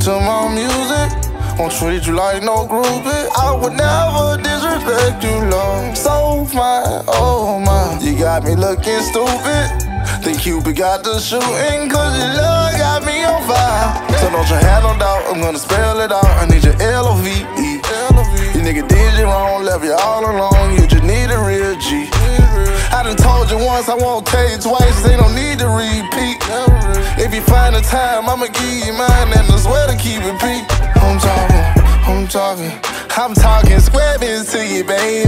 to my music. Won't treat you like no groupie. I would never disrespect you, Lord. So fine, oh my. You got me looking stupid. Think Cupid got the shooting, cause your love got me on fire. So don't you have no doubt, I'm gonna spell it out. I need your L-O-V-E. You nigga did you wrong, left you all alone. You just need a real G. I done told you once, I won't tell you twice. They don't need to repeat. If you find the time, I'ma give you mine, and I swear to keep it peak. I'm talking square biz to you, baby.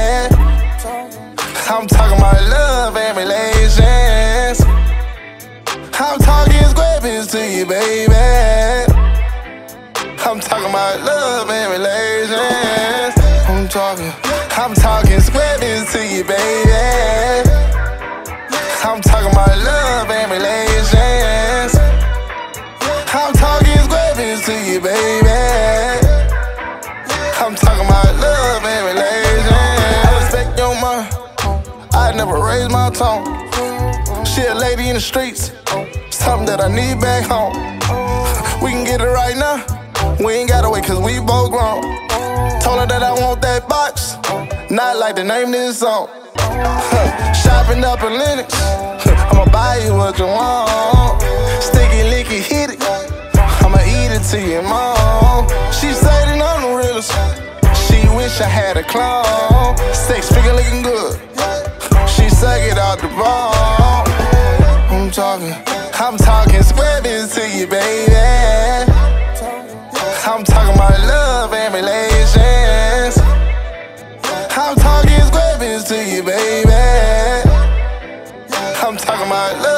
I'm talking about love and relations. I'm talking square biz to you, baby. I'm talking about love and relations. I'm talking square biz to you, baby. I'm talking about love and relations. I'm talking square biz to you, baby. I'm talking about love and relations. I respect your mind. I never raise my tone. She a lady in the streets. Something that I need back home. We can get it right now. We ain't gotta wait cause we both grown. Told her that I want that box. Not like the name of this song. Shopping up in Lennox. I'ma buy you what you want. Sticky, licky, hit it. I'ma eat it to your mom. She said that I'm the realest. She wish I had a clone. 6 figure looking good. She suck it out the ball. I'm talking square biz to you, baby. I'm talking about love and relations. I'm talking square biz to you, baby. I'm talking about love.